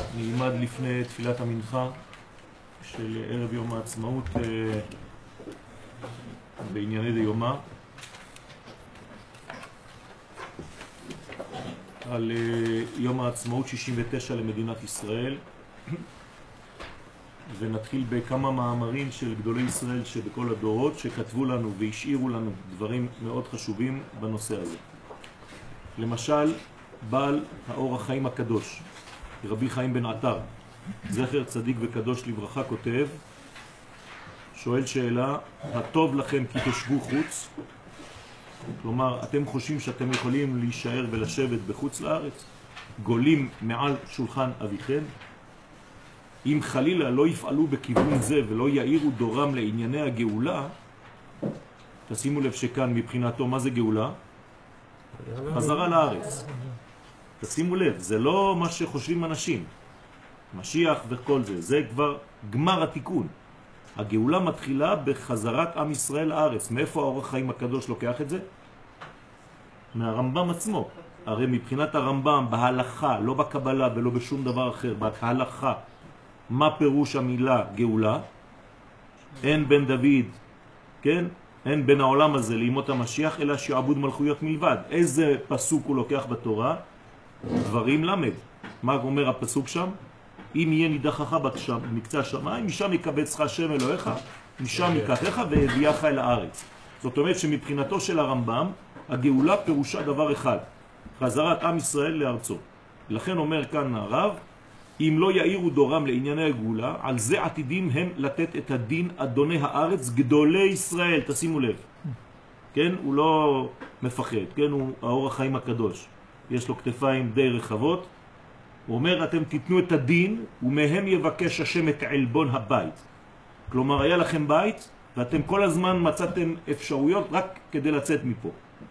נלמד לפני תפילת המנחה של ערב יום העצמאות בענייני דיומא על יום העצמאות 69 למדינת ישראל, ונתחיל בכמה מאמרים של גדולי ישראל שבכל הדורות שכתבו לנו והשאירו לנו דברים מאוד חשובים בנושא הזה. למשל בעל האור החיים הקדוש רבי חיים בן עטר, זכר צדיק וקדוש לברכה, כותב, שואל שאלה: הטוב לכם כי תשבו חוץ? כלומר, אתם חושבים שאתם יכולים להישאר ולשבת בחוץ לארץ, גולים מעל שולחן אביכם? אם חלילה לא יפעלו בכיוון זה ולא יאירו דורם לענייני הגאולה, תשימו לב שכאן מבחינתו מה זה גאולה? חזרה לארץ. תשימו לב, זה לא מה שחושבים אנשים, משיח וכל זה, זה כבר גמר התיקון. הגאולה מתחילה בחזרת עם ישראל לארץ. מאיפה האור החיים הקדוש לוקח את זה? מהרמב"ם עצמו. הרי מבחינת הרמב"ם בהלכה, לא בקבלה ולא בשום דבר אחר, בהלכה, מה פירוש המילה גאולה? אין בן דוד, כן? אין בין העולם הזה לימות המשיח אלא שעבוד מלכויות מלבד. איזה פסוק הוא לוקח בתורה? דברים למד. מה אומר הפסוק שם? אם יהיה נידחך מקצה השמיים, משם יקבצך השם אלוהיך, משם ייקחך והביאך אל הארץ. זאת אומרת שמבחינתו של הרמב"ם הגאולה פירושה דבר אחד, חזרת עם ישראל לארצו. לכן אומר כאן הרב, אם לא יאירו דורם לענייני הגאולה, על זה עתידים הם לתת את הדין אדוני הארץ גדולי ישראל. תשימו לב, כן? הוא לא מפחד, כן? הוא האור החיים הקדוש, יש לו כתפיים די רחבות. הוא אומר, אתם תיתנו את הדין ומהם יבקש השם את עלבון הבית. כלומר, היה לכם בית ואתם כל הזמן מצאתם אפשרויות רק כדי לצאת מפה.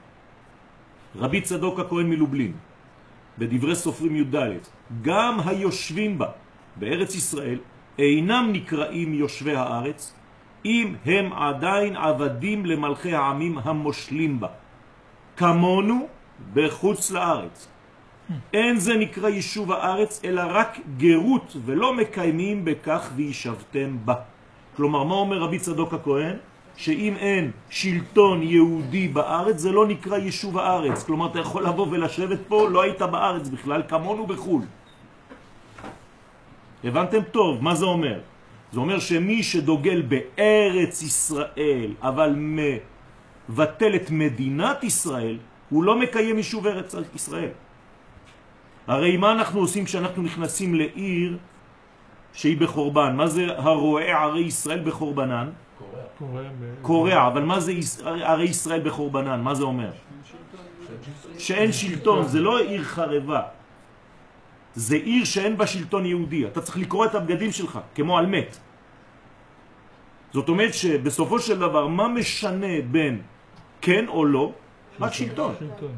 רבי צדוק הכהן מלובלין בדברי סופרים י"ד, גם היושבים בה בארץ ישראל אינם נקראים יושבי הארץ אם הם עדיין עבדים למלכי העמים המושלים בה, כמונו בחוץ לארץ. אין זה נקרא יישוב הארץ אלא רק גרות, ולא מקיימים בכך וישבתם בה. כלומר, מה אומר רבי צדוק הכהן? שאם אין שלטון יהודי בארץ זה לא נקרא יישוב הארץ. כלומר, אתה יכול לבוא ולשבת פה, לא היית בארץ בכלל, כמונו בחול. הבנתם טוב מה זה אומר? זה אומר שמי שדוגל בארץ ישראל אבל מבטל את מדינת ישראל, הוא לא מקיים יישוב ארץ ישראל. הרי מה אנחנו עושים כשאנחנו נכנסים לעיר שהיא בחורבן? מה זה הרואה ערי ישראל בחורבנן? קורע. אבל מה זה ערי ישראל בחורבנן? מה זה אומר? שאין שלטון. זה לא עיר חרבה, זה עיר שאין בה שלטון יהודי. אתה צריך לקרוא את הבגדים שלך כמו על מת. זאת אומרת שבסופו של דבר מה משנה בין כן או לא? רק שלטון.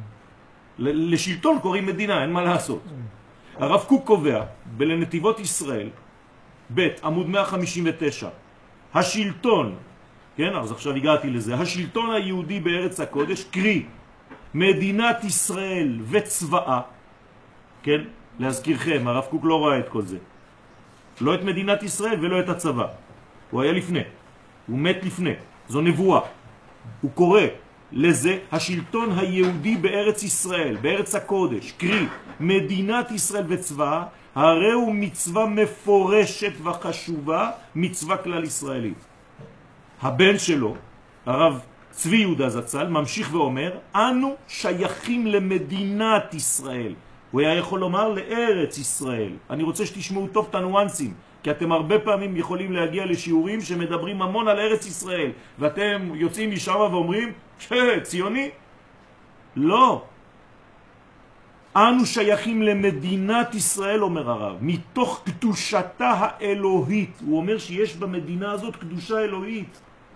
לשלטון קוראים מדינה, אין מה לעשות. הרב קוק קובע בלנתיבות ישראל בית עמוד 159, השלטון, כן, אז עכשיו הגעתי לזה, השלטון היהודי בארץ הקודש, קרי מדינת ישראל וצבאה, כן, להזכירכם, הרב קוק לא ראה את כל זה, לא את מדינת ישראל ולא את הצבא, הוא היה לפני, הוא מת לפני, זו נבואה. הוא קורא לזה השלטון היהודי בארץ ישראל, בארץ הקודש, קרי מדינת ישראל וצבאה, הרי הוא מצווה מפורשת וחשובה, מצווה כלל ישראלית. הבן שלו, הרב צבי יהודה זצ"ל, ממשיך ואומר, אנו שייכים למדינת ישראל. הוא היה יכול לומר לארץ ישראל. אני רוצה שתשמעו טוב את הניואנסים, כי אתם הרבה פעמים יכולים להגיע לשיעורים שמדברים המון על ארץ ישראל, ואתם יוצאים משם ואומרים, ציוני? לא. אנו שייכים למדינת ישראל, אומר הרב, מתוך קדושתה האלוהית. הוא אומר שיש במדינה הזאת קדושה אלוהית.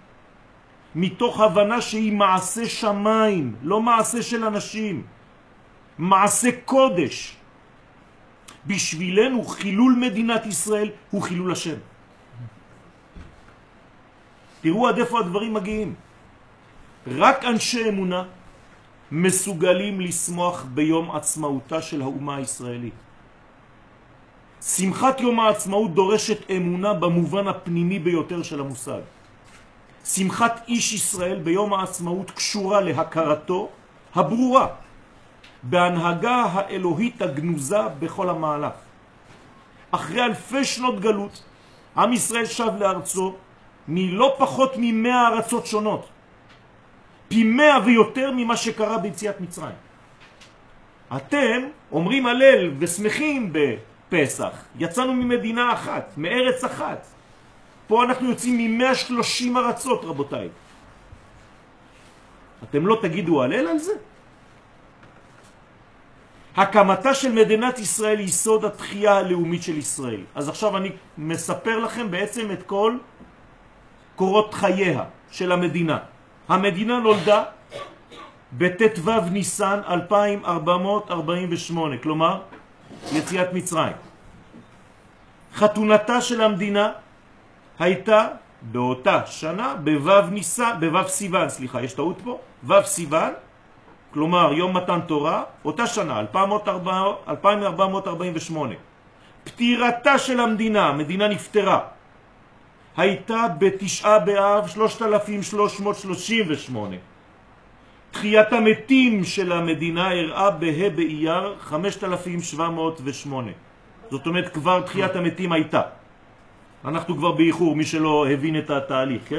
מתוך הבנה שהיא מעשה שמיים, לא מעשה של אנשים. מעשה קודש. בשבילנו חילול מדינת ישראל הוא חילול השם. תראו עד איפה הדברים מגיעים. רק אנשי אמונה מסוגלים לשמוח ביום עצמאותה של האומה הישראלית. שמחת יום העצמאות דורשת אמונה במובן הפנימי ביותר של המושג. שמחת איש ישראל ביום העצמאות קשורה להכרתו הברורה בהנהגה האלוהית הגנוזה בכל המהלך. אחרי אלפי שנות גלות, עם ישראל שב לארצו מלא פחות מ100 ארצות שונות. פי 100 ויותר ממה שקרה ביציאת מצרים. אתם אומרים הלל ושמחים בפסח. יצאנו ממדינה אחת, מארץ אחת. פה אנחנו יוצאים מ130 ארצות, רבותיי. אתם לא תגידו הלל על זה? הקמתה של מדינת ישראל היא סוד התחייה הלאומית של ישראל. אז עכשיו אני מספר לכם בעצם את כל קורות חייה של המדינה. המדינה נולדה בט"ו ניסן 2448, כלומר יציאת מצרים. חתונתה של המדינה הייתה באותה שנה בו' סיוון, סליחה, יש טעות פה, ו' סיוון, כלומר יום מתן תורה, אותה שנה, 2448. פטירתה של המדינה נפטרה, הייתה בתשעה באב 3338. תחיית המתים של המדינה הראה בה' באייר 5708. זאת אומרת כבר תחיית המתים הייתה. אנחנו כבר באיחור, מי שלא הבין את התהליך, כן?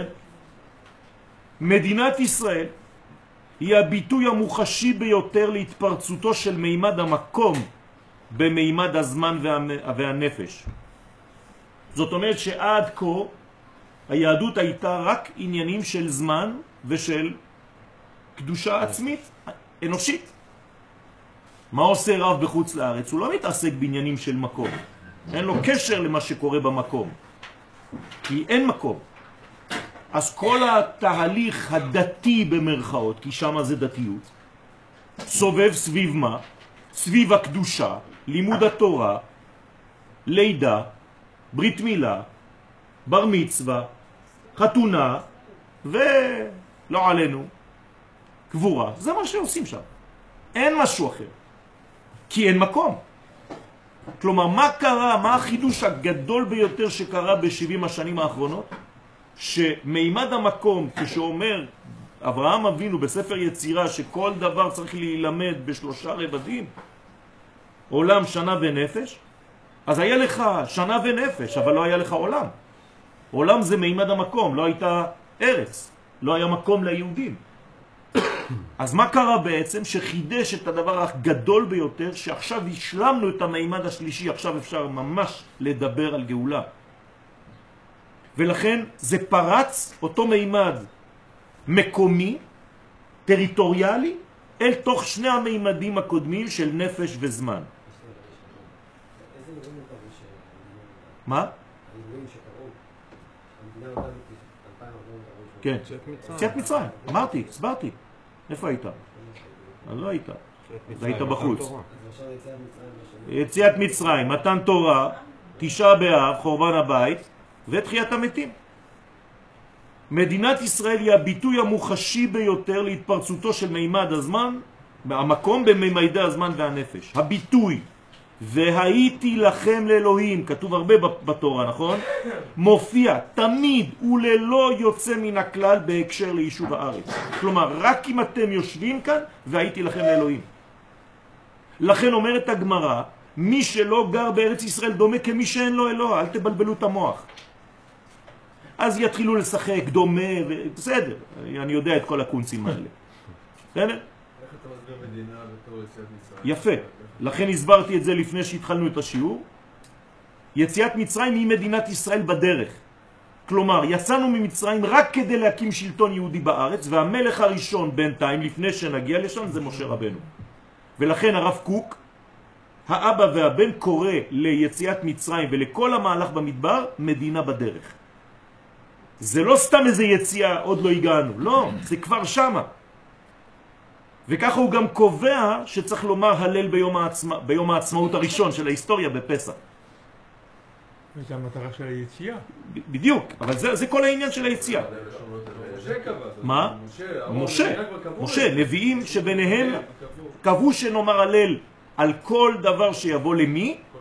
מדינת ישראל היא הביטוי המוחשי ביותר להתפרצותו של מימד המקום במימד הזמן והנפש. זאת אומרת שעד כה היהדות הייתה רק עניינים של זמן ושל קדושה עצמית, אנושית. מה עושה רב בחוץ לארץ? הוא לא מתעסק בעניינים של מקום. אין לו קשר למה שקורה במקום. כי אין מקום. אז כל התהליך הדתי במרכאות, כי שם זה דתיות, סובב סביב מה? סביב הקדושה, לימוד התורה, לידה, ברית מילה, בר מצווה, חתונה, ולא עלינו, קבורה. זה מה שעושים שם. אין משהו אחר. כי אין מקום. כלומר, מה קרה, מה החידוש הגדול ביותר שקרה ב-70 השנים האחרונות? שמימד המקום, כשאומר אברהם אבינו בספר יצירה שכל דבר צריך להילמד בשלושה רבדים, עולם, שנה ונפש, אז היה לך שנה ונפש, אבל לא היה לך עולם. עולם זה מימד המקום, לא הייתה ארץ, לא היה מקום ליהודים. אז מה קרה בעצם שחידש את הדבר הגדול ביותר, שעכשיו השלמנו את המימד השלישי, עכשיו אפשר ממש לדבר על גאולה. ולכן זה פרץ אותו מימד מקומי, טריטוריאלי, אל תוך שני המימדים הקודמים של נפש וזמן. מה? כן, יציאת מצרים, אמרתי, הסברתי. איפה היית? לא היית. היית בחוץ. יציאת מצרים, מתן תורה, תשעה באב, חורבן הבית, ותחיית המתים. מדינת ישראל היא הביטוי המוחשי ביותר להתפרצותו של מימד הזמן, המקום במימדי הזמן והנפש. הביטוי, והייתי לכם לאלוהים, כתוב הרבה בתורה, נכון? מופיע תמיד וללא יוצא מן הכלל בהקשר ליישוב הארץ. כלומר, רק אם אתם יושבים כאן, והייתי לכם לאלוהים. לכן אומרת הגמרא, מי שלא גר בארץ ישראל דומה כמי שאין לו אלוה, אל תבלבלו את המוח. אז יתחילו לשחק דומה, בסדר, אני יודע את כל הקונצים האלה. בסדר? איך אתה מסביר מדינה בתור יציאת מצרים? יפה, לכן הסברתי את זה לפני שהתחלנו את השיעור. יציאת מצרים היא מדינת ישראל בדרך. כלומר, יצאנו ממצרים רק כדי להקים שלטון יהודי בארץ, והמלך הראשון בינתיים, לפני שנגיע לשם, זה משה רבנו. ולכן הרב קוק, האבא והבן, קורא ליציאת מצרים ולכל המהלך במדבר, מדינה בדרך. זה לא סתם איזה יציאה, עוד לא הגענו. לא, זה כבר שמה. וככה הוא גם קובע שצריך לומר הלל ביום העצמאות הראשון של ההיסטוריה בפסח. זה המטרה של היציאה. בדיוק, אבל זה כל העניין של היציאה. מה? משה, נביאים שביניהם קבעו שנאמר הלל על כל דבר שיבוא למי?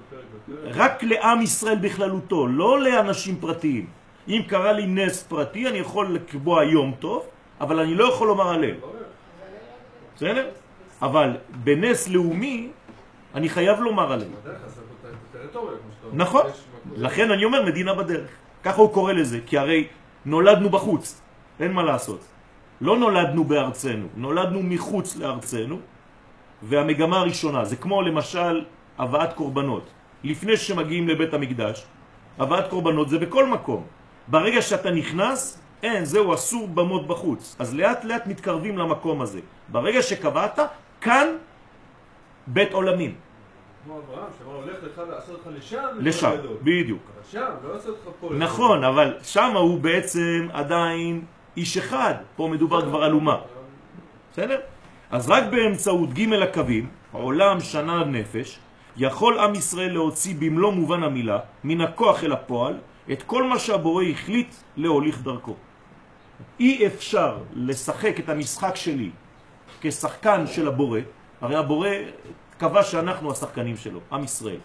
רק לעם ישראל בכללותו, לא לאנשים פרטיים. אם קרה לי נס פרטי, אני יכול לקבוע יום טוב, אבל אני לא יכול לומר הלל. בסדר? אבל בנס לאומי, אני חייב לומר הלל. נכון. לכן אני אומר מדינה בדרך. ככה הוא קורא לזה, כי הרי נולדנו בחוץ. אין מה לעשות. לא נולדנו בארצנו, נולדנו מחוץ לארצנו, והמגמה הראשונה, זה כמו למשל הבאת קורבנות. לפני שמגיעים לבית המקדש, הבאת קורבנות זה בכל מקום. ברגע שאתה נכנס, אין, זהו אסור במות בחוץ. אז לאט לאט מתקרבים למקום הזה. ברגע שקבעת, כאן בית עולמים. כמו אברהם, שאמר הולך לך לעשות לך לשם, לשם, בדיוק. שם, לא לעשות לך פה. נכון, אבל שם הוא בעצם עדיין איש אחד. פה מדובר כבר על אומה. בסדר? אז רק באמצעות ג' הקווים, עולם, שנה, נפש, יכול עם ישראל להוציא במלוא מובן המילה, מן הכוח אל הפועל, את כל מה שהבורא החליט להוליך דרכו. אי אפשר לשחק את המשחק שלי כשחקן של הבורא, הרי הבורא קבע שאנחנו השחקנים שלו, עם ישראל.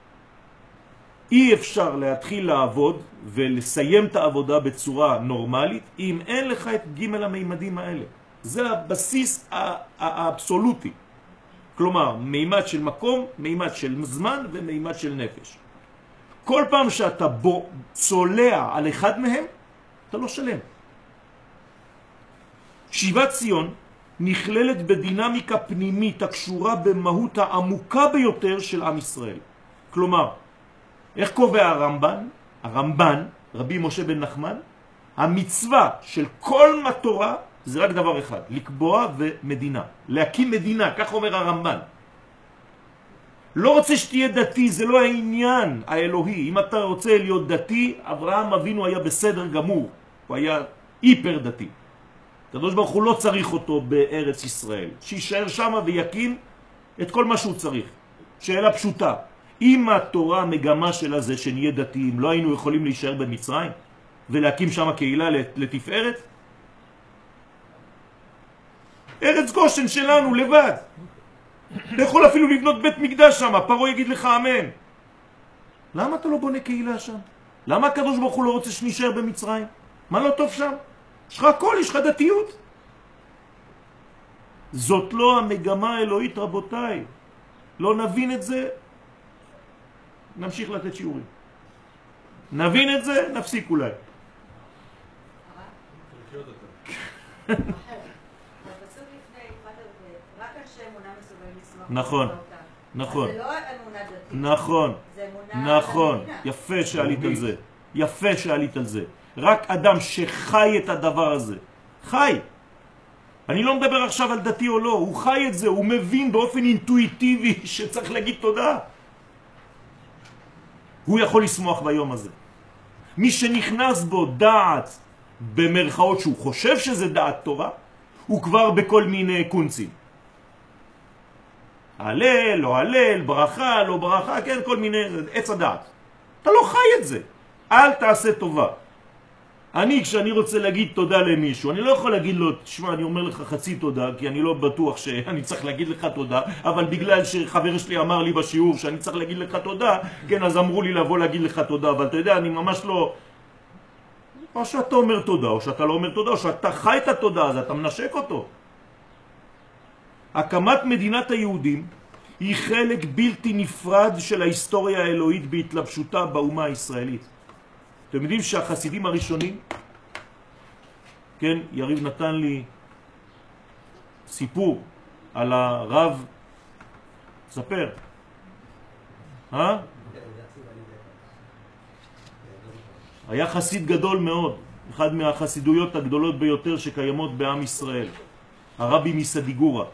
אי אפשר להתחיל לעבוד ולסיים את העבודה בצורה נורמלית אם אין לך את ג' המימדים האלה. זה הבסיס האבסולוטי. כלומר, מימד של מקום, מימד של זמן ומימד של נפש. כל פעם שאתה צולע על אחד מהם, אתה לא שלם. שיבת ציון נכללת בדינמיקה פנימית הקשורה במהות העמוקה ביותר של עם ישראל. כלומר, איך קובע הרמב"ן, רבי משה בן נחמן, המצווה של כל התורה זה רק דבר אחד, לקבוע ומדינה, להקים מדינה, כך אומר הרמב"ן. לא רוצה שתהיה דתי, זה לא העניין האלוהי. אם אתה רוצה להיות דתי, אברהם אבינו היה בסדר גמור, הוא היה היפר דתי. הקדוש ברוך הוא לא צריך אותו בארץ ישראל, שישאר שם ויקים את כל מה שהוא צריך. שאלה פשוטה, אם התורה המגמה שלה זה שנהיה דתיים, לא היינו יכולים להישאר במצרים ולהקים שם קהילה לתפארת? ארץ גושן שלנו לבד. אתה יכול אפילו לבנות בית מקדש שם, פרעה יגיד לך אמן. למה אתה לא בונה קהילה שם? למה הקדוש ברוך הוא לא רוצה שנשאר במצרים? מה לא טוב שם? יש לך הכל, יש לך דתיות. זאת לא המגמה האלוהית, רבותיי. לא נבין את זה, נמשיך לתת שיעורים. נבין את זה, נפסיק אולי. נכון, נכון, זה לא אמונה דתית. נכון, זה אמונה נכון, במדינה. יפה שעלית על זה, יפה שעלית על זה. רק אדם שחי את הדבר הזה, חי. אני לא מדבר עכשיו על דתי או לא, הוא חי את זה, הוא מבין באופן אינטואיטיבי שצריך להגיד תודה. הוא יכול לשמוח ביום הזה. מי שנכנס בו דעת במרכאות שהוא חושב שזה דעת תורה, הוא כבר בכל מיני קונצים. הלל, לא הלל, ברכה, לא ברכה, כן, כל מיני, עץ הדעת. אתה לא חי את זה. אל תעשה טובה. כשאני רוצה להגיד תודה למישהו, אני לא יכול להגיד לו, תשמע, אני אומר לך חצי תודה, כי אני לא בטוח שאני צריך להגיד לך תודה, אבל בגלל שחבר שלי אמר לי בשיעור שאני צריך להגיד לך תודה, כן, אז אמרו לי לבוא להגיד לך תודה, אבל אתה יודע, אני ממש לא... או שאתה אומר תודה, או שאתה לא אומר תודה, או שאתה חי את התודה, אז אתה מנשק אותו. הקמת מדינת היהודים היא חלק בלתי נפרד של ההיסטוריה האלוהית בהתלבשותה באומה הישראלית. אתם יודעים שהחסידים הראשונים, כן, יריב נתן לי סיפור על הרב, ספר, היה חסיד גדול מאוד, אחד מהחסידויות הגדולות ביותר שקיימות בעם ישראל, הרבי מסדיגורה.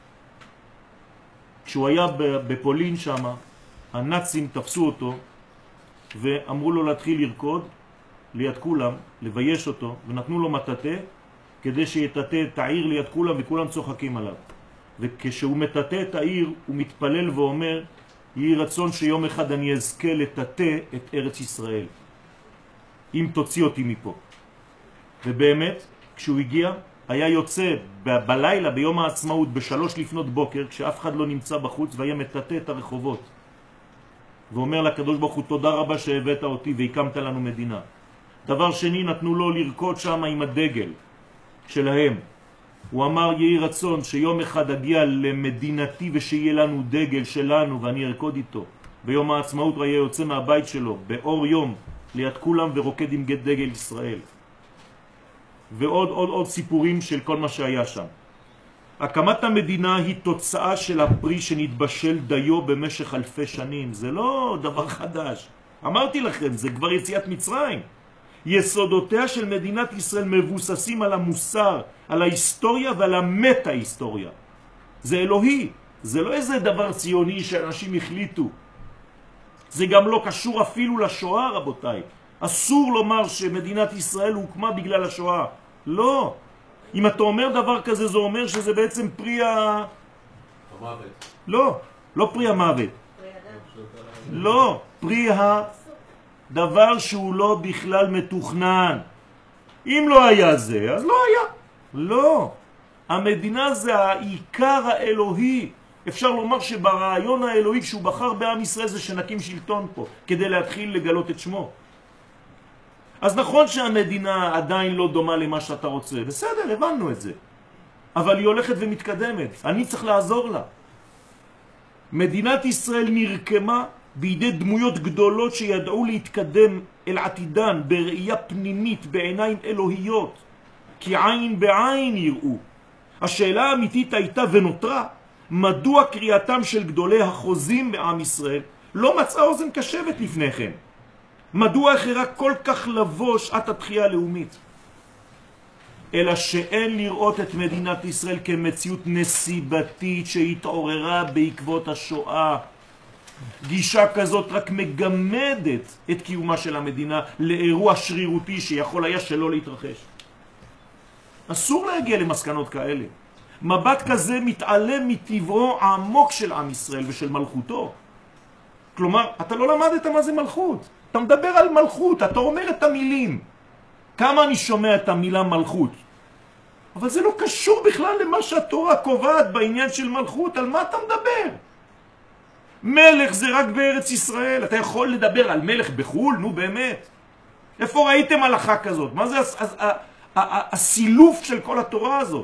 כשהוא היה בפולין שם, הנאצים תפסו אותו ואמרו לו להתחיל לרקוד ליד כולם, לבייש אותו, ונתנו לו מטאטה כדי שיטאטה את העיר ליד כולם, וכולם צוחקים עליו. וכשהוא מטאטה את העיר, הוא מתפלל ואומר, יהי רצון שיום אחד אני אזכה לטאטה את ארץ ישראל, אם תוציא אותי מפה. ובאמת, כשהוא הגיע, היה יוצא בלילה ביום העצמאות ב3 לפנות בוקר, כשאף אחד לא נמצא בחוץ, והיה מטאטה את הרחובות. ואומר לקדוש ברוך הוא תודה רבה שהבאת אותי והקמת לנו מדינה. דבר שני, נתנו לו לרקוד שם עם הדגל שלהם. הוא אמר יהי רצון שיום אחד אגיע למדינתי ושיהיה לנו דגל שלנו ואני ארקוד איתו. ביום העצמאות הוא היה יוצא מהבית שלו באור יום ליד כולם ורוקד עם דגל ישראל. ועוד סיפורים של כל מה שהיה שם. הקמת המדינה היא תוצאה של הפרי שנתבשל דיו במשך אלפי שנים. זה לא דבר חדש. אמרתי לכם, זה כבר יציאת מצרים. יסודותיה של מדינת ישראל מבוססים על המוסר, על ההיסטוריה ועל המטה-היסטוריה. זה אלוהי, זה לא איזה דבר ציוני שאנשים החליטו. זה גם לא קשור אפילו לשואה, רבותיי. אסור לומר שמדינת ישראל הוקמה בגלל השואה. לא. אם אתה אומר דבר כזה, זה אומר שזה בעצם פרי המוות. לא פרי המוות. לא, פרי הדבר שהוא לא בכלל מתוכנן. אם לא היה זה, אז לא היה. לא. המדינה זה העיקר האלוהי. אפשר לומר שברעיון האלוהי כשהוא בחר בעם ישראל זה שנקים שלטון פה, כדי להתחיל לגלות את שמו. אז נכון שהמדינה עדיין לא דומה למה שאתה רוצה, בסדר, הבנו את זה. אבל היא הולכת ומתקדמת, אני צריך לעזור לה. מדינת ישראל נרקמה בידי דמויות גדולות שידעו להתקדם אל עתידן בראייה פנימית, בעיניים אלוהיות, כי עין בעין יראו. השאלה האמיתית הייתה ונותרה, מדוע קריאתם של גדולי החוזים בעם ישראל לא מצאה אוזן קשבת לפניכם? מדוע החרה כל כך לבוא שעת התחייה הלאומית? אלא שאין לראות את מדינת ישראל כמציאות נסיבתית שהתעוררה בעקבות השואה. גישה כזאת רק מגמדת את קיומה של המדינה לאירוע שרירותי שיכול היה שלא להתרחש. אסור להגיע למסקנות כאלה. מבט כזה מתעלם מטבעו העמוק של עם ישראל ושל מלכותו. כלומר, אתה לא למדת מה זה מלכות. אתה מדבר על מלכות, אתה אומר את המילים. כמה אני שומע את המילה מלכות? אבל זה לא קשור בכלל למה שהתורה קובעת בעניין של מלכות. על מה אתה מדבר? מלך זה רק בארץ ישראל. אתה יכול לדבר על מלך בחול? נו באמת. איפה ראיתם הלכה כזאת? מה זה הסילוף של כל התורה הזאת?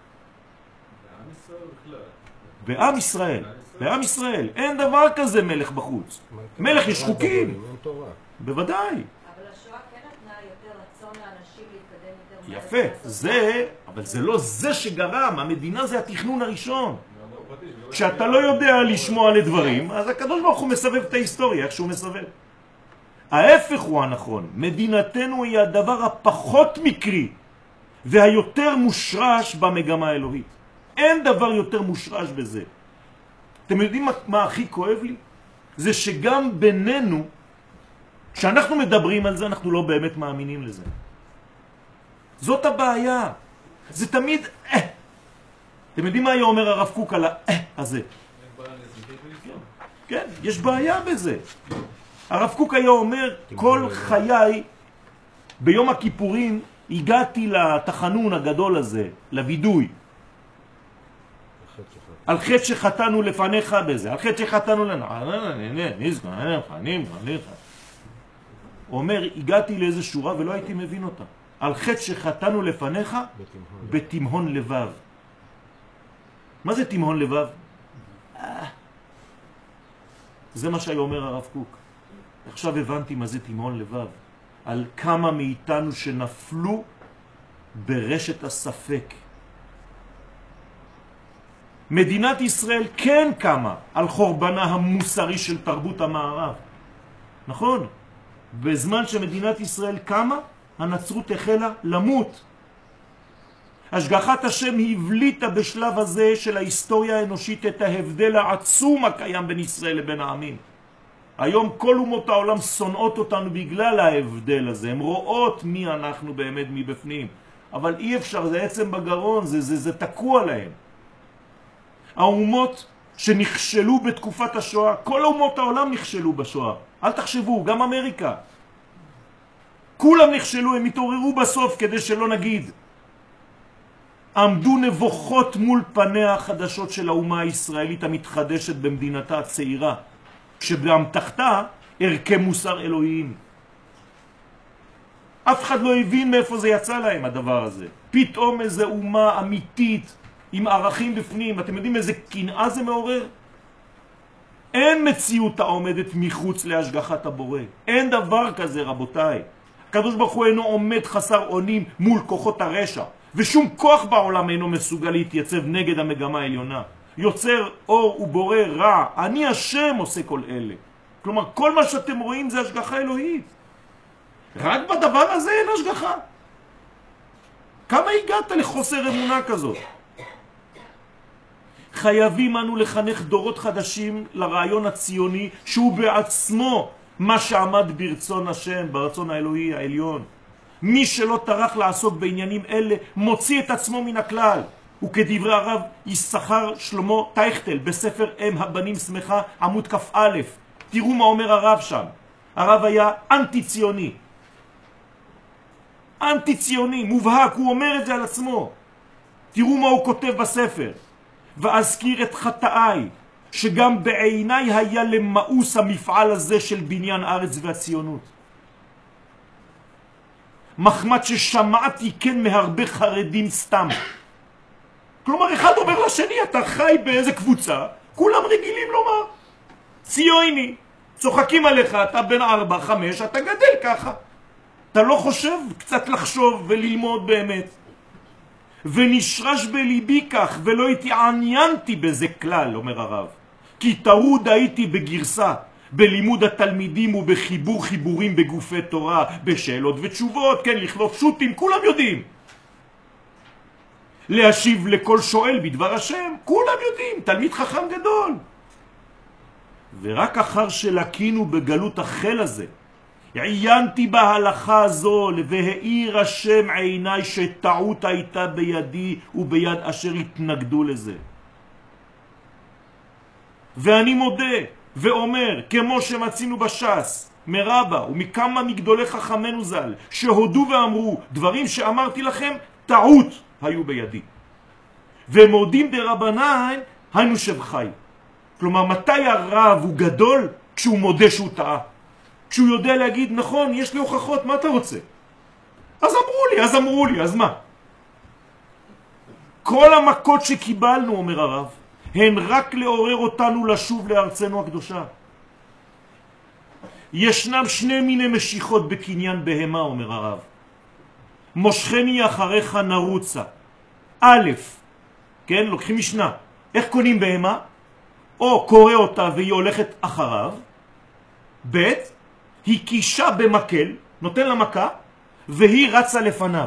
בעם ישראל. בעם ישראל. אין דבר כזה מלך בחוץ. מלך יש חוקים. בוודאי. אבל השואה כן נתנה יותר רצון לאנשים להתקדם יותר. יפה. זה, אבל זה לא זה שגרם. המדינה זה התכנון הראשון. כשאתה לא יודע לשמוע לדברים, אז הקדוש ברוך הוא מסבב את ההיסטוריה, איך שהוא מסבב. ההפך הוא הנכון. מדינתנו היא הדבר הפחות מקרי והיותר מושרש במגמה האלוהית. אין דבר יותר מושרש בזה. אתם יודעים מה הכי כואב לי? זה שגם בינינו, כשאנחנו מדברים על זה, אנחנו לא באמת מאמינים לזה. זאת הבעיה. זה תמיד אתם יודעים מה היה אומר הרב קוק על הזה? כן, יש בעיה בזה. הרב קוק היה אומר, כל חיי ביום הכיפורים הגעתי לתחנון הגדול הזה, לוידוי. על חטא שחטאנו לפניך בזה, על חטא שחטאנו לנו. הוא אומר, הגעתי לאיזו שורה ולא הייתי מבין אותה. על חטא שחטאנו לפניך בתמהון לבב. מה זה תמהון לבב? זה מה שהיה אומר הרב קוק. עכשיו הבנתי מה זה תמהון לבב. על כמה מאיתנו שנפלו ברשת הספק. מדינת ישראל כן קמה על חורבנה המוסרי של תרבות המערב. נכון? בזמן שמדינת ישראל קמה, הנצרות החלה למות. השגחת השם הבליטה בשלב הזה של ההיסטוריה האנושית את ההבדל העצום הקיים בין ישראל לבין העמים. היום כל אומות העולם שונאות אותנו בגלל ההבדל הזה. הן רואות מי אנחנו באמת מבפנים. אבל אי אפשר, זה עצם בגרון, זה תקוע להם. האומות שנכשלו בתקופת השואה, כל אומות העולם נכשלו בשואה. אל תחשבו, גם אמריקה. כולם נכשלו, הם התעוררו בסוף כדי שלא נגיד. עמדו נבוכות מול פניה החדשות של האומה הישראלית המתחדשת במדינתה הצעירה. שבאמתחתה ערכי מוסר אלוהיים. אף אחד לא הבין מאיפה זה יצא להם הדבר הזה. פתאום איזו אומה אמיתית עם ערכים בפנים, אתם יודעים איזה קנאה זה מעורר? אין מציאות העומדת מחוץ להשגחת הבורא. אין דבר כזה רבותיי. הקדוש ברוך הוא אינו עומד חסר אונים מול כוחות הרשע, ושום כוח בעולם אינו מסוגל להתייצב נגד המגמה העליונה. יוצר אור ובורא רע, אני השם עושה כל אלה. כלומר כל מה שאתם רואים זה השגחה אלוהית. רק בדבר הזה אין השגחה. כמה הגעת לחוסר אמונה כזאת? חייבים אנו לחנך דורות חדשים לרעיון הציוני שהוא בעצמו מה שעמד ברצון השם, ברצון האלוהי העליון. מי שלא טרח לעסוק בעניינים אלה מוציא את עצמו מן הכלל. וכדברי הרב יששכר שלמה טייכטל בספר אם הבנים שמחה עמוד כ"א, תראו מה אומר הרב שם. הרב היה אנטי ציוני, אנטי ציוני מובהק, הוא אומר את זה על עצמו. תראו מה הוא כותב בספר: ואזכיר את חטאיי שגם בעיניי היה למאוס המפעל הזה של בניין הארץ והציונות, מחמד ששמעתי כן מהרבה חרדים סתם. כלומר אחד אומר לשני, אתה חי באיזה קבוצה, כולם רגילים לומר ציוני, צוחקים עליך, אתה בן 4-5, אתה גדל ככה, אתה לא חושב קצת לחשוב וללמוד באמת. ונשרש בליבי כך ולא התעניינתי בזה כלל, אומר הרב, כי טרוד הייתי בגרסה בלימוד התלמידים ובחיבור חיבורים בגופי תורה, בשאלות ותשובות, כן, לכתוב שוטים, כולם יודעים. להשיב לכל שואל בדבר השם, כולם יודעים, תלמיד חכם גדול. ורק אחר שלקינו בגלות החל הזה, עיינתי בהלכה הזו והאיר השם עיניי שטעות הייתה בידי וביד אשר התנגדו לזה. ואני מודה ואומר, כמו שמצינו בש"ס, מרבה ומכמה מגדולי חכמנו ז"ל, שהודו ואמרו, דברים שאמרתי לכם, טעות היו בידי. ומודים דרבנן, היינו שבחי. כלומר, מתי הרב הוא גדול? כשהוא מודה שהוא טעה. כשהוא יודע להגיד, נכון, יש לי הוכחות, מה אתה רוצה? אז אמרו לי, אז מה? כל המכות שקיבלנו, אומר הרב, הן רק לעורר אותנו לשוב לארצנו הקדושה. ישנם שני מיני משיכות בקניין בהמה, אומר הרב. מושכני אחריך נרוצה. א', כן, לוקחים משנה. איך קונים בהמה? או קורא אותה והיא הולכת אחריו. ב', היא קישה במקל, נותן לה מכה, והיא רצה לפניו.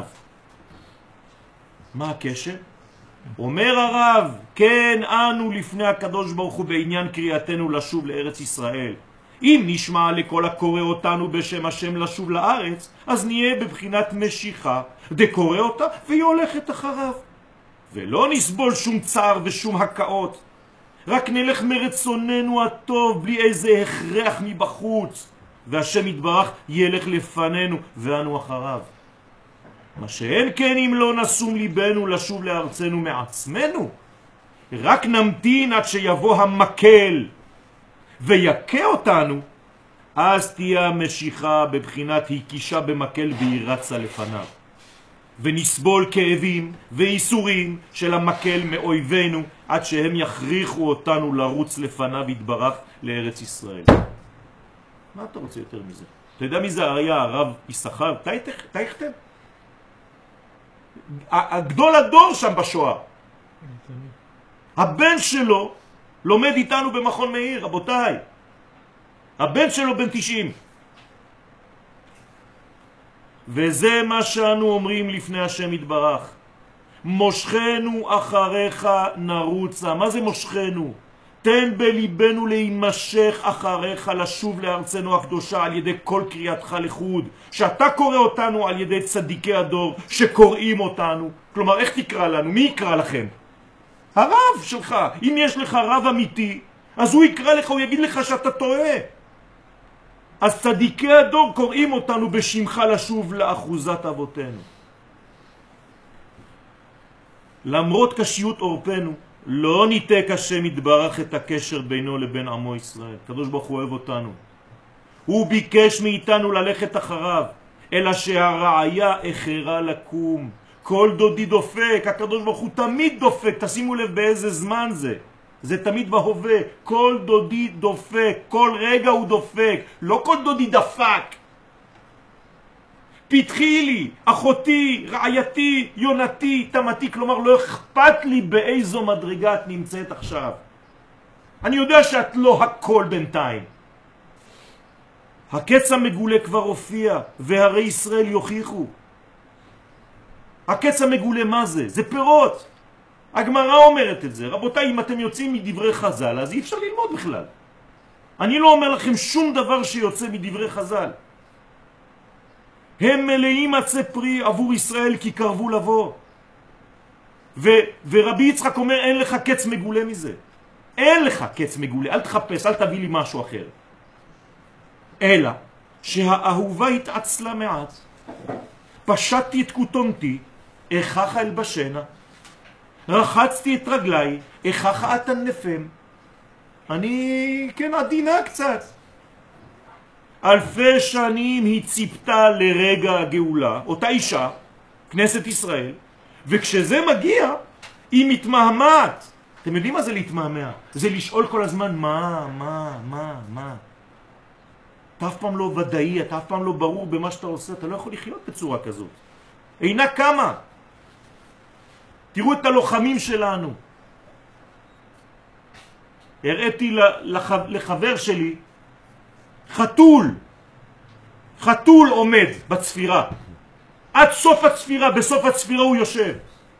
מה הקשר? אומר הרב, כן, אנו לפני הקדוש ברוך הוא בעניין קריאתנו לשוב לארץ ישראל. אם נשמע לכל הקורא אותנו בשם השם לשוב לארץ, אז נהיה בבחינת משיכה, דקורא אותה והיא הולכת אחריו. ולא נסבול שום צער ושום הקאות, רק נלך מרצוננו הטוב בלי איזה הכרח מבחוץ, והשם יתברך ילך לפנינו ואנו אחריו. מה שאין כן אם לא נסום ליבנו לשוב לארצנו מעצמנו, רק נמתין עד שיבוא המקל ויקה אותנו, אז תהיה המשיכה בבחינת הקישה במקל והיא רצה לפניו. ונסבול כאבים ואיסורים של המקל מאויבינו עד שהם יכריחו אותנו לרוץ לפניו יתברך לארץ ישראל. מה אתה רוצה יותר מזה? אתה יודע מי זה היה הרב יששכר טייכטל? הגדול הדור שם בשואה. הבן שלו לומד איתנו במכון מאיר, רבותיי. הבן שלו בן 90. וזה מה שאנו אומרים לפני השם יתברך. מושכנו אחריך נרוצה. מה זה מושכנו? תן בליבנו להימשך אחריך לשוב לארצנו הקדושה על ידי כל קריאתך לחוד. שאתה קורא אותנו על ידי צדיקי הדור שקוראים אותנו. כלומר, איך תקרא לנו? מי יקרא לכם? הרב שלך. אם יש לך רב אמיתי, אז הוא יקרא לך, הוא יגיד לך שאתה טועה. אז צדיקי הדור קוראים אותנו בשמך לשוב לאחוזת אבותינו. למרות קשיות אורפנו, לא ניתק השם יתברך את הקשר בינו לבין עמו ישראל. הקדוש ברוך הוא אוהב אותנו. הוא ביקש מאיתנו ללכת אחריו, אלא שהרעיה אחרה לקום. כל דודי דופק, הקדוש ברוך הוא תמיד דופק, תשימו לב באיזה זמן זה. זה תמיד בהווה, כל דודי דופק, כל רגע הוא דופק, לא כל דודי דפק. פתחי לי, אחותי, רעייתי, יונתי, תמתי, כלומר לא אכפת לי באיזו מדרגה את נמצאת עכשיו. אני יודע שאת לא הכל בינתיים. הקץ המגולה כבר הופיע, והרי ישראל יוכיחו. הקץ המגולה מה זה? זה פירות. הגמרא אומרת את זה. רבותיי, אם אתם יוצאים מדברי חז"ל, אז אי אפשר ללמוד בכלל. אני לא אומר לכם שום דבר שיוצא מדברי חז"ל. הם מלאים עצי פרי עבור ישראל כי קרבו לבוא. ורבי יצחק אומר, אין לך קץ מגולה מזה. אין לך קץ מגולה, אל תחפש, אל תביא לי משהו אחר. אלא שהאהובה התעצלה מעט. פשטתי את כותונתי, איכך אלבשנה. רחצתי את רגליי, איכך אטנפם. אני, כן, עדינה קצת. אלפי שנים היא ציפתה לרגע הגאולה, אותה אישה, כנסת ישראל, וכשזה מגיע, היא מתמהמת. אתם יודעים מה זה להתמהמה? זה לשאול כל הזמן מה. אתה אף פעם לא ודאי, אתה אף פעם לא ברור במה שאתה עושה, אתה לא יכול לחיות בצורה כזאת. אינה כמה. תראו את הלוחמים שלנו. הראיתי לחבר שלי, חתול עומד בצפירה. עד סוף הצפירה, בסוף הצפירה הוא יושב.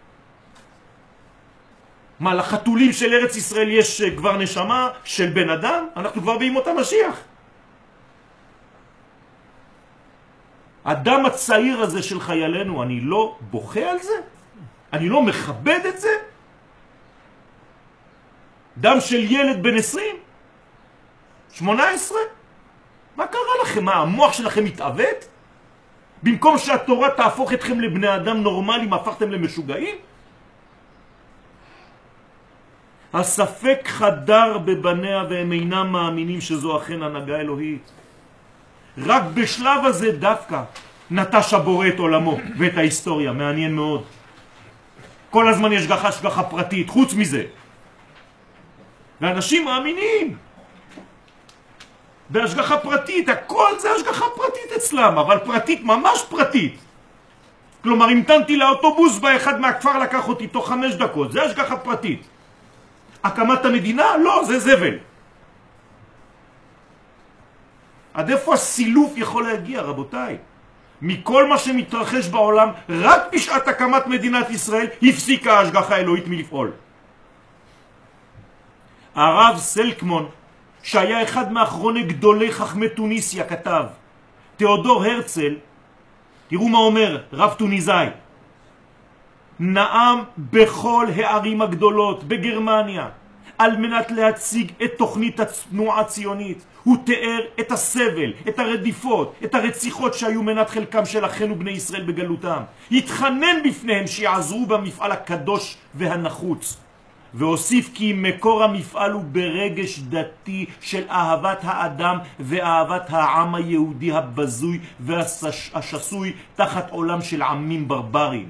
מה, לחתולים של ארץ ישראל יש כבר נשמה של בן אדם? אנחנו כבר בימות המשיח. הדם הצעיר הזה של חיילינו, אני לא בוכה על זה? אני לא מכבד את זה? דם של ילד בן 20? 18? מה קרה לכם? מה, המוח שלכם מתעוות? במקום שהתורה תהפוך אתכם לבני אדם נורמליים, הפכתם למשוגעים? הספק חדר בבניה והם אינם מאמינים שזו אכן הנהגה אלוהית. רק בשלב הזה דווקא נטש הבורא את עולמו ואת ההיסטוריה, מעניין מאוד. כל הזמן יש השגחה פרטית, חוץ מזה. ואנשים מאמינים בהשגחה פרטית, הכל זה השגחה פרטית אצלם, אבל פרטית, ממש פרטית. כלומר, המתנתי לאוטובוס באחד מהכפר לקח אותי תוך 5 דקות, זה השגחה פרטית. הקמת המדינה? לא, זה זבל. עד איפה הסילוף יכול להגיע, רבותיי? מכל מה שמתרחש בעולם, רק בשעת הקמת מדינת ישראל הפסיקה ההשגחה האלוהית מלפעול. הרב סלקמון, שהיה אחד מאחרוני גדולי חכמי טוניסיה, כתב, תיאודור הרצל, תראו מה אומר רב טוניסאי, נאם בכל הערים הגדולות בגרמניה על מנת להציג את תוכנית התנועה הציונית. הוא תיאר את הסבל, את הרדיפות, את הרציחות שהיו מנת חלקם של אחינו בני ישראל בגלותם. התחנן בפניהם שיעזרו במפעל הקדוש והנחוץ. והוסיף כי מקור המפעל הוא ברגש דתי של אהבת האדם ואהבת העם היהודי הבזוי והשסוי תחת עולם של עמים ברברים.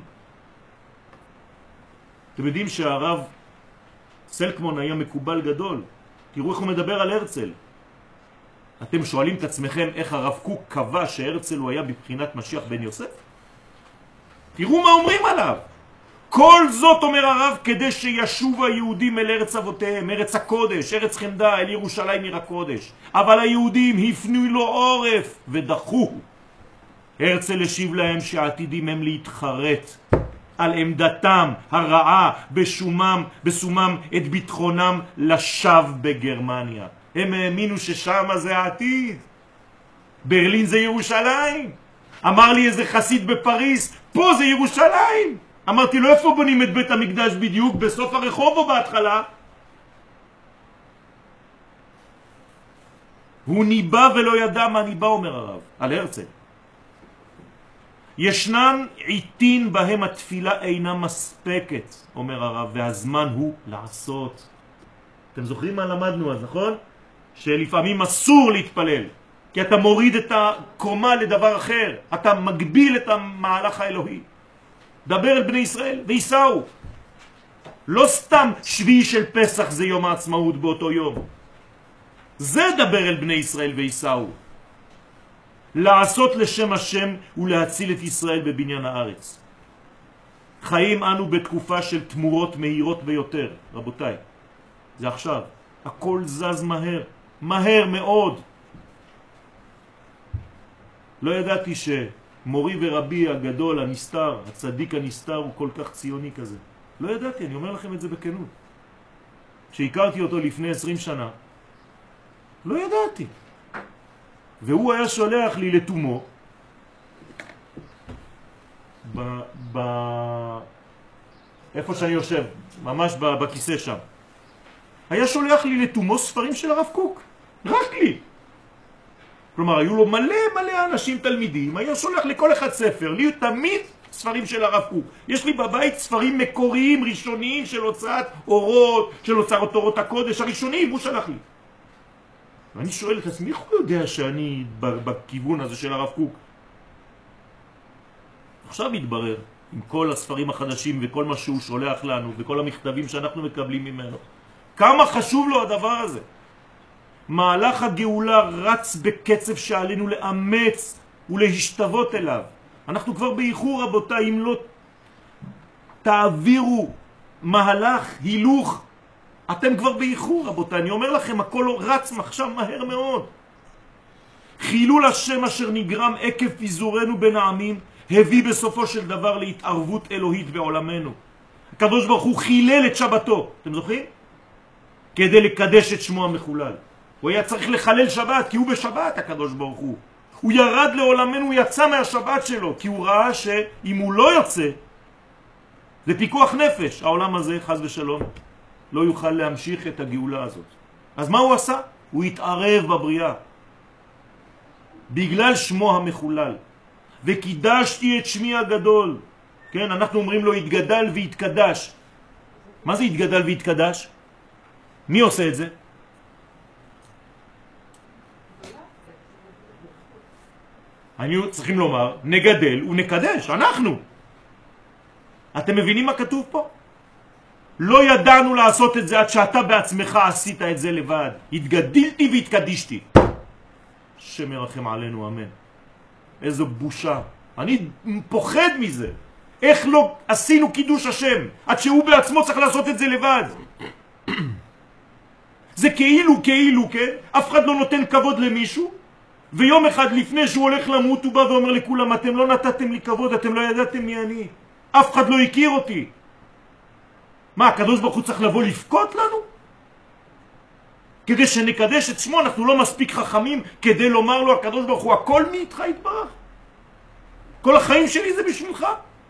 אתם יודעים שהרב סלקמון היה מקובל גדול. תראו איך הוא מדבר על הרצל. אתם שואלים את עצמכם איך הרב קוק קבע שהרצל הוא היה בבחינת משיח בן יוסף? תראו מה אומרים עליו. כל זאת אומר הרב כדי שישוב היהודים אל ארץ אבותיהם, ארץ הקודש, ארץ חמדה, אל ירושלים עיר הקודש. אבל היהודים הפנו לו עורף ודחו. הרצל השיב להם שעתידים הם להתחרט על עמדתם הרעה בסומם את ביטחונם לשב בגרמניה. הם האמינו ששם זה העתיד. ברלין זה ירושלים. אמר לי איזה חסיד בפריס, פה זה ירושלים. אמרתי לו, איפה בונים את בית המקדש בדיוק? בסוף הרחוב או בהתחלה? הוא ניבא ולא ידע מה ניבא, אומר הרב, על הרצל. ישנן עיתים בהם התפילה אינה מספקת, אומר הרב, והזמן הוא לעשות. אתם זוכרים מה למדנו אז, נכון? שלפעמים אסור להתפלל, כי אתה מוריד את הקומה לדבר אחר, אתה מגביל את המהלך האלוהי. דבר אל בני ישראל ויסעו. לא סתם שביעי של פסח זה יום העצמאות באותו יום. זה דבר אל בני ישראל ויסעו. לעשות לשם השם ולהציל את ישראל בבניין הארץ. חיים אנו בתקופה של תמורות מהירות ביותר, רבותיי. זה עכשיו. הכל זז מהר, מהר מאוד. לא ידעתי שמורי ורבי הגדול, הנסתר, הצדיק הנסתר, הוא כל כך ציוני כזה. לא ידעתי, אני אומר לכם את זה בכנות. כשהכרתי אותו לפני 20 שנה, לא ידעתי. והוא היה שולח לי לתומו, איפה שאני יושב, ממש בכיסא שם. היה שולח לי לתומו ספרים של הרב קוק, רק לי. כלומר, היו לו מלא אנשים תלמידים, היה שולח לכל אחד ספר, לי תמיד ספרים של הרב קוק. יש לי בבית ספרים מקוריים, ראשוניים של הוצאת אורות, של הוצאת אורות הקודש, הראשוניים, הוא שלח לי. ואני שואל את עצמי, איך הוא יודע שאני בכיוון הזה של הרב קוק? עכשיו מתברר, עם כל הספרים החדשים וכל מה שהוא שולח לנו, וכל המכתבים שאנחנו מקבלים ממנו, כמה חשוב לו הדבר הזה. מהלך הגאולה רץ בקצב שעלינו לאמץ ולהשתוות אליו. אנחנו כבר באיחור, רבותיי, אם לא תעבירו מהלך, הילוך, אתם כבר באיחור, רבותיי. אני אומר לכם, הכל רץ עכשיו מהר מאוד. חילול השם אשר נגרם עקב פיזורנו בין העמים, הביא בסופו של דבר להתערבות אלוהית בעולמנו. הקדוש ברוך הוא חילל את שבתו, אתם זוכרים? כדי לקדש את שמו המחולל. הוא היה צריך לחלל שבת, כי הוא בשבת, הקדוש ברוך הוא. הוא ירד לעולמנו, הוא יצא מהשבת שלו, כי הוא ראה שאם הוא לא יוצא, זה פיקוח נפש. העולם הזה, חס ושלום, לא יוכל להמשיך את הגאולה הזאת. אז מה הוא עשה? הוא התערב בבריאה. בגלל שמו המחולל. וקידשתי את שמי הגדול. כן, אנחנו אומרים לו התגדל והתקדש. מה זה התגדל והתקדש? מי עושה את זה? היינו צריכים לומר, נגדל ונקדש, אנחנו. אתם מבינים מה כתוב פה? לא ידענו לעשות את זה עד שאתה בעצמך עשית את זה לבד. התגדלתי והתקדישתי. שמרחם עלינו, אמן. איזו בושה. אני פוחד מזה. איך לא עשינו קידוש השם עד שהוא בעצמו צריך לעשות את זה לבד? זה כאילו, כן? אף אחד לא נותן כבוד למישהו, ויום אחד לפני שהוא הולך למות הוא בא ואומר לכולם, אתם לא נתתם לי כבוד, אתם לא ידעתם מי אני. אף אחד לא הכיר אותי. מה, הקדוש ברוך הוא צריך לבוא לפקות לנו? כדי שנקדש את שמו, אנחנו לא מספיק חכמים כדי לומר לו, הקדוש ברוך הוא, הכל מי איתך יתברך. כל החיים שלי זה בשבילך.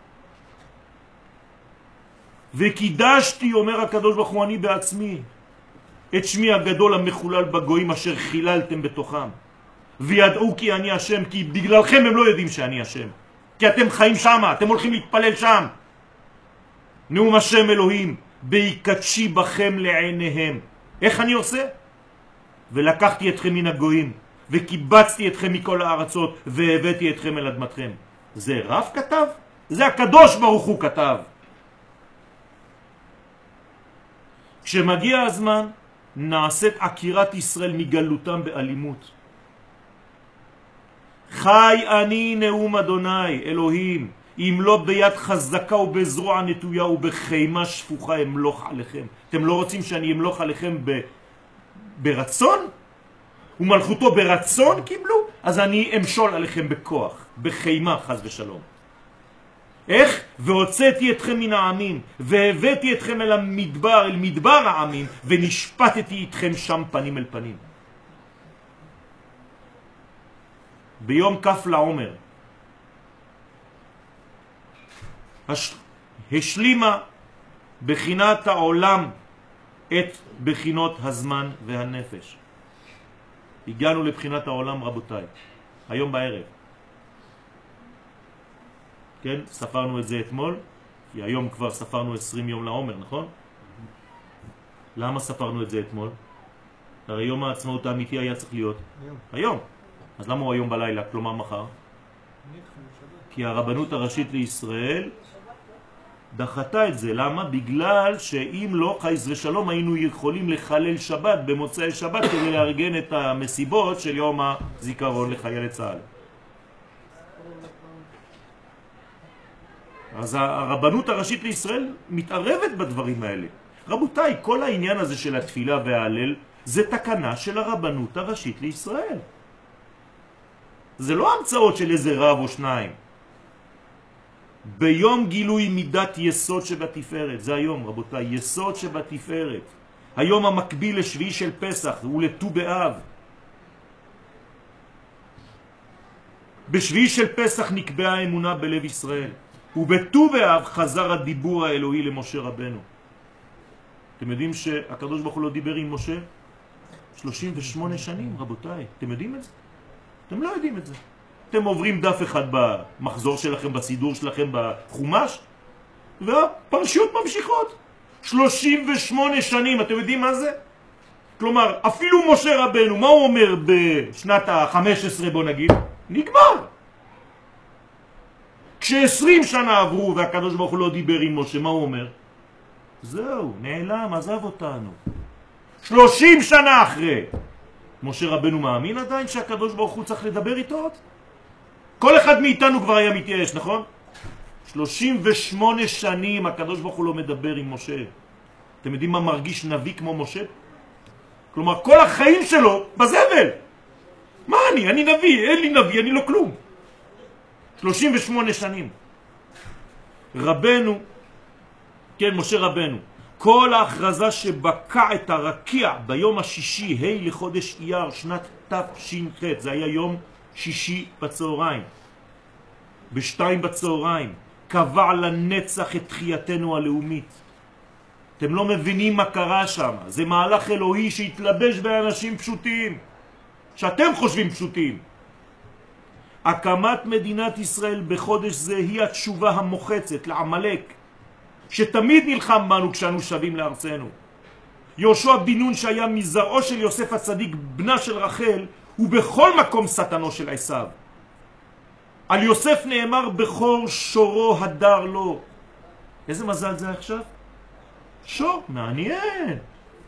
וקידשתי, אומר הקדוש ברוך הוא, אני בעצמי, את שמי הגדול המחולל בגויים אשר חיללתם בתוכם. וידעו כי אני השם, כי בגללכם הם לא יודעים שאני השם. כי אתם חיים שם, אתם הולכים להתפלל שם. נאום השם אלוהים, ויקדשי בכם לעיניהם. איך אני עושה? ולקחתי אתכם מן הגויים, וקיבצתי אתכם מכל הארצות, והבאתי אתכם אל אדמתכם. זה רב כתב? זה הקדוש ברוך הוא כתב. כשמגיע הזמן, נעשית עקירת ישראל מגלותם באלימות. חי אני נאום אדוני, אלוהים, אם לא ביד חזקה ובזרוע נטויה ובחימה שפוכה אמלוך עליכם. אתם לא רוצים שאני אמלוך עליכם ברצון? ומלכותו ברצון קיבלו? אז אני אמשול עליכם בכוח, בחימה חס ושלום. איך? והוצאתי אתכם מן העמים, והבאתי אתכם אל המדבר, אל מדבר העמים, ונשפטתי אתכם שם פנים אל פנים. ביום כף לעומר השלימה בחינת העולם את בחינות הזמן והנפש. הגענו לבחינת העולם, רבותיי, היום בערב. כן? ספרנו את זה אתמול, כי היום כבר ספרנו 20 יום לעומר, נכון? למה ספרנו את זה אתמול? הרי יום העצמאות האמיתי היה צריך להיות היום. אז למה הוא היום בלילה, כלומר מחר? כי הרבנות הראשית לישראל דחתה את זה. למה? בגלל שאם לא, חייס ושלום, היינו יכולים לחלל שבת במוצאי שבת כדי לארגן את המסיבות של יום הזיכרון לחיילי צה"ל. אז הרבנות הראשית לישראל מתערבת בדברים האלה. רבותיי, כל העניין הזה של התפילה וההלל זה תקנה של הרבנות הראשית לישראל. זה לא המצאות של איזה רב או שניים. ביום גילוי מידת יסוד שבתפארת, זה היום רבותיי, יסוד שבתפארת, היום המקביל לשביעי של פסח ולט"ו באב. בשביעי של פסח נקבעה האמונה בלב ישראל, ובט"ו באב חזר הדיבור האלוהי למשה רבנו. אתם יודעים שהקדוש ברוך הוא לא דיבר עם משה 38 שנים רבותיי, אתם יודעים את זה? אתם לא יודעים את זה. אתם עוברים דף אחד במחזור שלכם, בסידור שלכם, בחומש, והפרשיות ממשיכות. 38 שנים, אתם יודעים מה זה? כלומר, אפילו משה רבנו, מה הוא אומר בשנת ה-15 בוא נגיד? נגמר. כש-20 שנה עברו והקדוש ברוך הוא לא דיבר עם משה, מה הוא אומר? זהו, נעלם, עזב אותנו. 30 שנה אחרי. משה רבנו מאמין עדיין שהקדוש ברוך הוא צריך לדבר איתו עוד? כל אחד מאיתנו כבר היה מתייאש, נכון? 38 שנים הקדוש ברוך הוא לא מדבר עם משה. אתם יודעים מה מרגיש נביא כמו משה? כלומר, כל החיים שלו בזבל. מה אני? אני נביא, אין לי נביא, אני לא כלום. 38 שנים. רבנו, כן, משה רבנו, כל ההכרזה שבקע את הרקיע ביום השישי, לחודש אייר, שנת תש"ח, זה היה יום שישי בצהריים, בשתיים בצהריים, קבע לנצח את תחייתנו הלאומית. אתם לא מבינים מה קרה שם. זה מהלך אלוהי שהתלבש באנשים פשוטים, שאתם חושבים פשוטים. הקמת מדינת ישראל בחודש זה היא התשובה המוחצת לעמלק, שתמיד נלחם בנו כשאנו שווים לארצנו. יהושע בן נון שהיה מזרעו של יוסף הצדיק, בנה של רחל, ובכל מקום שטנו של עשיו. על יוסף נאמר בכור שורו הדר לו. איזה מזל זה עכשיו? שור, מעניין.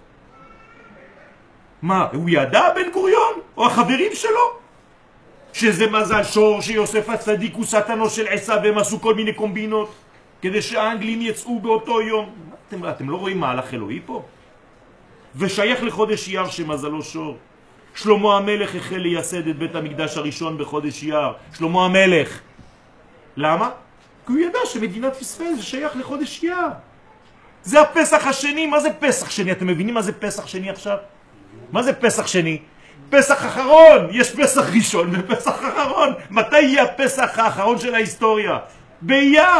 מה, הוא ידע בן גוריון? או החברים שלו? שזה מזל שור שיוסף הצדיק הוא שטנו של עשיו, והם עשו כל מיני קומבינות כדי שהאנגלים יצאו באותו יום. אתם לא רואים מהלך אלוהי פה? ושייך לחודש אייר שמזלו שור. שלמה המלך החל לייסד את בית המקדש הראשון בחודש אייר. שלמה המלך. למה? כי הוא ידע שמדינת ישראל זה שייך לחודש אייר. זה הפסח השני. מה זה פסח שני? אתם מבינים מה זה פסח שני עכשיו? מה זה פסח שני? פסח אחרון. יש פסח ראשון ופסח אחרון. מתי יהיה הפסח האחרון של ההיסטוריה? באייר.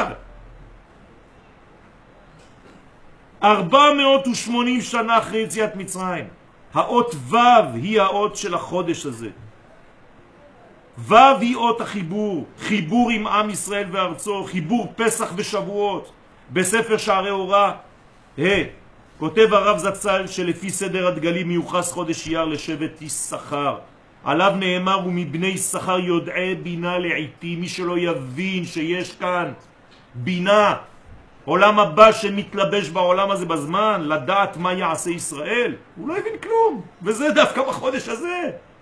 480 שנה אחרי יציאת מצרים. האות ו' היא האות של החודש הזה. ו' היא אות החיבור, חיבור עם עם ישראל וארצו, חיבור פסח ושבועות. בספר שערי אורה, כותב הרב זצ"ל שלפי סדר הדגלים מיוחס חודש אייר לשבט יששכר. עליו נאמר ומבני יששכר יודעי בינה לעיתים. מי שלא יבין שיש כאן בינה, עולם הבא שמתלבש בעולם הזה בזמן, לדעת מה יעשה ישראל, הוא לא הבין כלום. וזה דווקא בחודש הזה.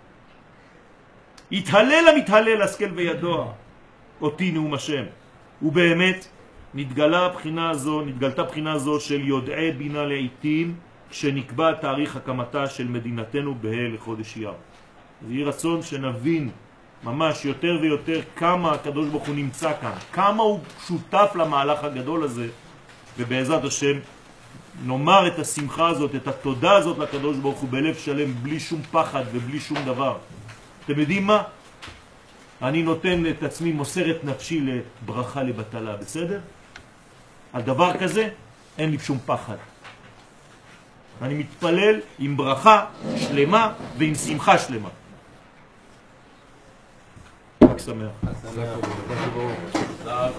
התהלל המתהלל השכל וידוע אותי נאום השם. ובאמת נתגלתה בחינה זו של יודעי בינה לעיתים, כשנקבע תאריך הקמתה של מדינתנו לחודש אייר. זה יהיה רצון שנבין ממש יותר ויותר כמה הקדוש ברוך הוא נמצא כאן, כמה הוא שותף למהלך הגדול הזה, ובעזרת השם נאמר את השמחה הזאת, את התודה הזאת לקדוש ברוך הוא בלב שלם, בלי שום פחד ובלי שום דבר. אתם יודעים מה? אני נותן את עצמי, מוסר את נפשי לברכה לבטלה, בסדר? על דבר כזה אין לי שום פחד. אני מתפלל עם ברכה שלמה ועם שמחה שלמה. חג שמח.